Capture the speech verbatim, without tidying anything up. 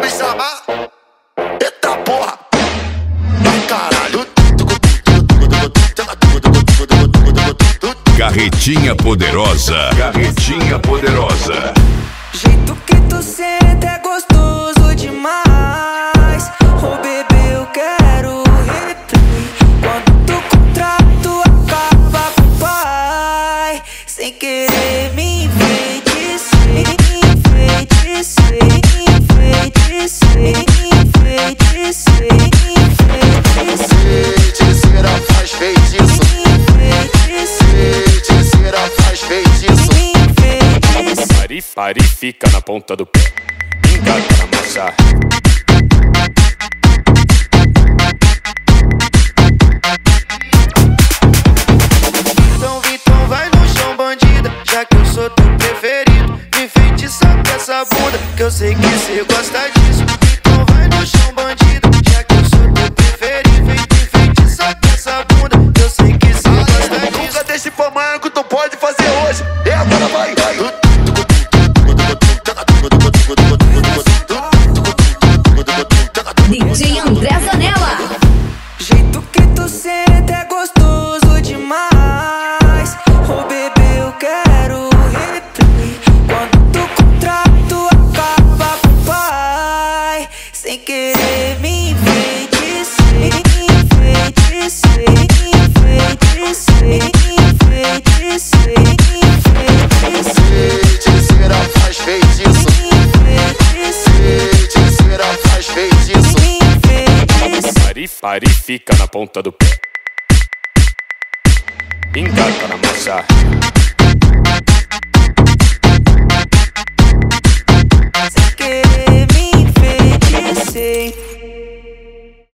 me chamar. Eita porra. Ai caralho. Carretinha poderosa. Carretinha poderosa. Jeito que tu senta é gostoso demais. Oh bebê, eu quero replay. Quando tu contrato acaba com o pai. Sem querer me enfeitiçei, enfeitiçei, enfeitiçei, enfeitiçei, enfeitiçei. Feiticeira faz feitiço. Feiticeira faz feitiço. Pare, pare, fica na ponta do pé. Engata na massa. Então, Vitão, vai no chão, bandida, já que eu sou teu preferido. Me enfeitiça com essa bunda, que eu sei que cê gosta disso. Então vai no chão, bandida, já que eu sou teu preferido. Me enfeitiça com essa bunda, que eu sei que cê gosta disso. Nunca deixe pra amanhã que tu pode fazer hoje. E agora vai, vai. D J André Zanella. Jeito que tu senta é gostoso demais. Oh bebê, eu quero replay. Quando tu contrato acaba com o pai. Sem querer me enfeitiçei, enfeitiçei, enfeitiçei, enfeitiçei, enfeitiçei. Feiticeira faz feitiço. Feiticeira faz feitiço. Pare, pare, fica na ponta do pé. Engata na massa. Sem querer me enfeitiçei.